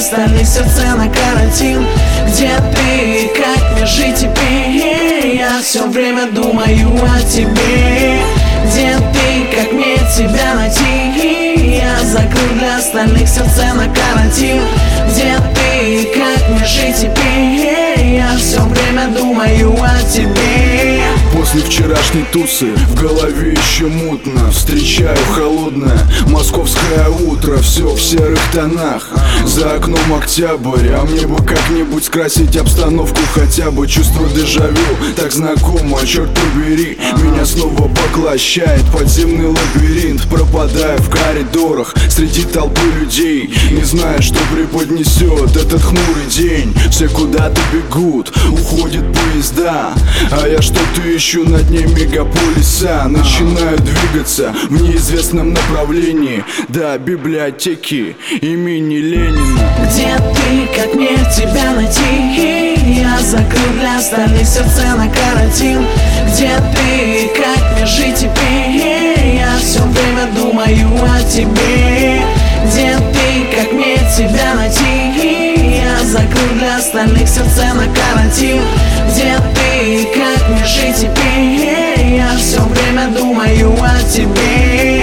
остальных сердце на карантин. Где ты, как мне жить теперь? Я все время думаю о тебе. Где ты, как мне тебя найти? Я закрыл для остальных сердце на карантин. Где ты, как мне жить теперь? Я все время думаю о тебе. После вчерашней тусы в голове еще мутно. Встречаю холодное московское утро, все в серых тонах. За окном октябрь, а мне бы как-нибудь скрасить обстановку хотя бы. Чувство дежавю, так знакомо, черт побери. Меня снова поглощает подземный лабиринт. Пропадаю в коридорах среди толпы людей, не зная, что преподнесет этот хмурый день. Все куда-то бегут, уходят поезда, а я что-то ищу на дне мегаполиса. Начинаю двигаться в неизвестном направлении до библиотеки имени Ленина. Где ты, как мне тебя найти? Я закрыл для остальных сердце на карантин. Где ты, как мне жить теперь? Я все время думаю о тебе. Где ты, как мне тебя найти? Я закрыл для остальных сердце на карантин. Где ты, как мне жить теперь? Я все время думаю о тебе.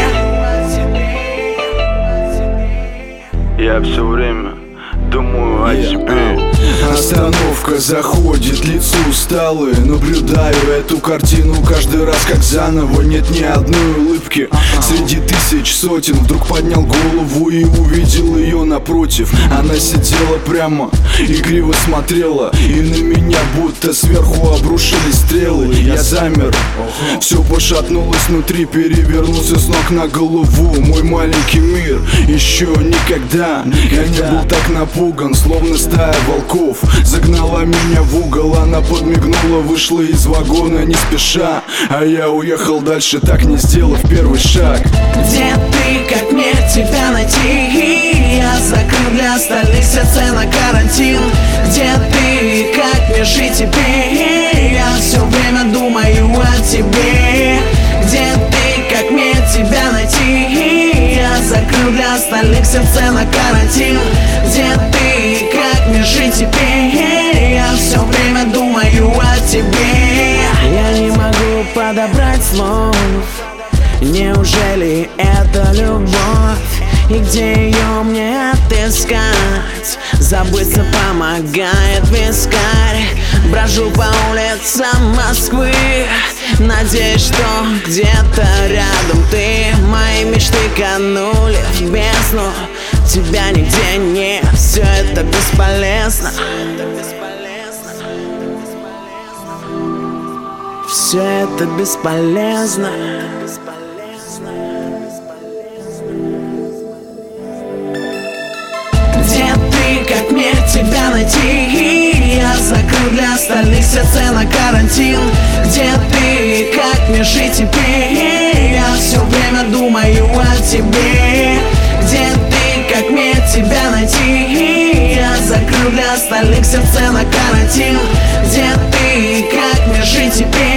Я все время думаю о тебе. Остановка заходит, лицо усталое. Наблюдаю эту картину каждый раз как заново. Нет ни одной улыбки среди тысяч сотен. Вдруг поднял голову и увидел ее напротив. Она сидела прямо и криво смотрела, и на меня будто сверху обрушились стрелы. Я замер, все пошатнулось внутри, перевернулся с ног на голову. Мой маленький мир, еще никогда я не был так напуган, словно стая волков загнала меня в угол. Она подмигнула, вышла из вагона не спеша, а я уехал дальше, так не сделав первый шаг. Где ты, как мне тебя найти? Я закрыл для остальных сердце на карантин. Где ты, как мне жить теперь? Я все время думаю о тебе. Где ты, как мне тебя найти? Я закрыл для остальных сердце на карантин. Где ты, как мне жить теперь? Я все время думаю о тебе. Я не могу подобрать слов. Неужели это любовь? И где ее мне отыскать? Забыться помогает вискарь. Брожу по улицам Москвы, надеюсь, что где-то рядом ты. Мои мечты канули в бездну, тебя нигде нет, все это бесполезно. Все это бесполезно. Где ты, как мне тебя найти? Я закрыл для остальных сердце на карантин. Где ты, как мне жить теперь? Я все время думаю о тебе. Где ты, как мне тебя найти? Я закрыл для остальных сердце на карантин. Где ты, как мне жить теперь?